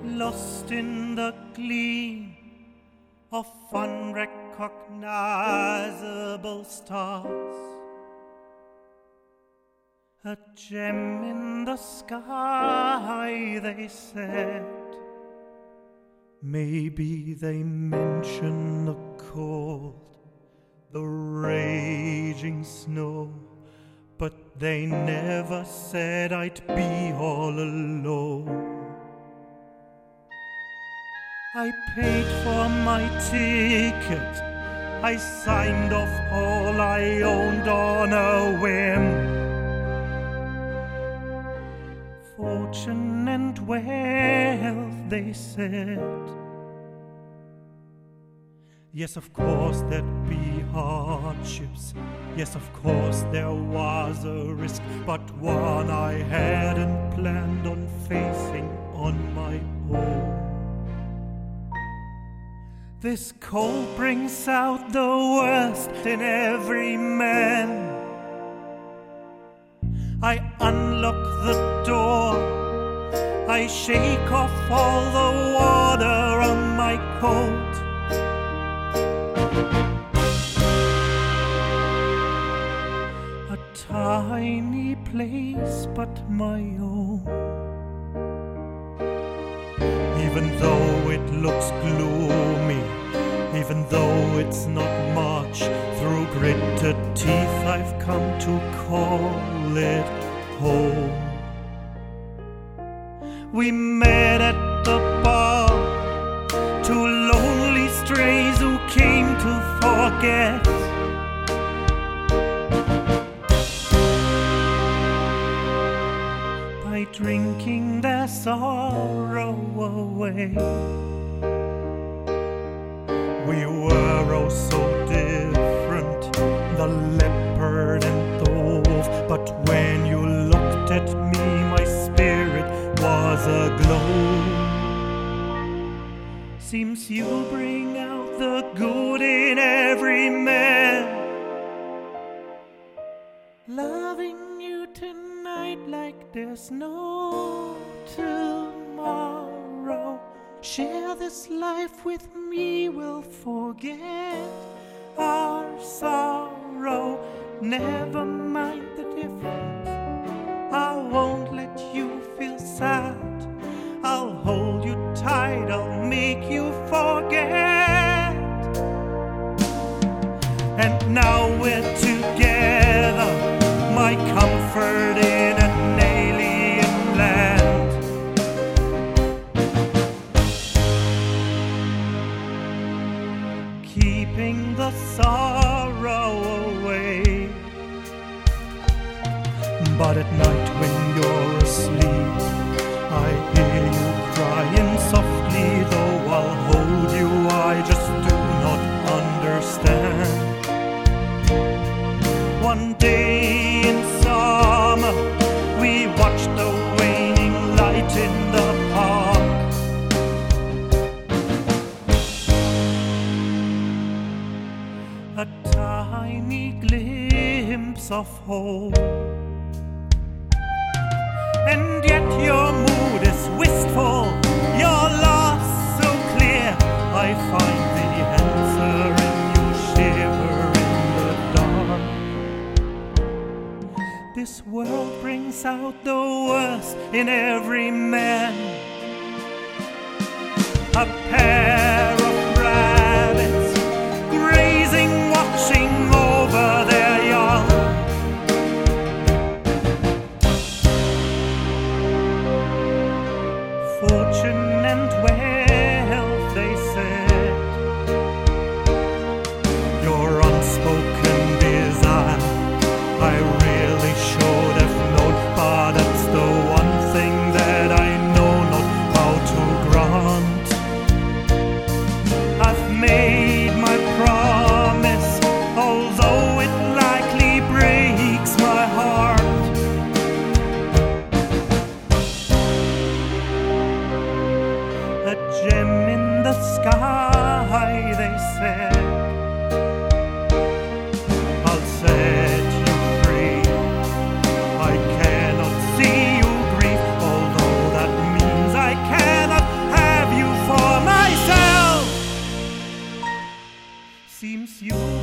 lost in the gleam of unrecognizable stars, a gem in the sky, they said. Maybe they mention the cold, the raging snow, but they never said I'd be all alone. I paid for my ticket, I signed off all I owned on a whim. Fortune and wealth, they said. Yes, of course there'd be hardships. Yes, of course there was a risk, but one I hadn't planned on facing on my own. This cold brings out the worst in every man. I unlock the door, I shake off all the water on my coat. A tiny place but my own. Even though it looks gloomy, even though it's not much, through gritted teeth I've come to call it home. We met at the bar, two lonely strays who came to forget. By drinking their sorrow away. We were oh so different, the leopard and the wolf. But when you looked at me, my spirit was aglow. Seems you bring out the good in every man. Loving you tonight like there's no tomorrow. Share this life with me, we'll forget our sorrow. Never mind the difference, I won't let you feel sad. I'll hold you tight, I'll make you forget. And now we're together, my comfort in an alien land. Keeping the sorrow away. But at night when you're asleep, I hear you crying softly. Though I'll hold you, I just do not understand. One day in summer, we watched the waning light in the park. A tiny glimpse of hope. And yet your mood is wistful, your loss so clear. I find the answer in you shiver in the dark. This world brings out the worst in every man. A pair of rabbits grazing, watching over their young. Fortune and wealth, they said. Your unspoken desire, I really should have known, but that's the one thing that I know not how to grant. I've made my promise, although it likely breaks my heart. A gem in the sky, they said. I'll set you free. I cannot see you grieve, although that means I cannot dreams you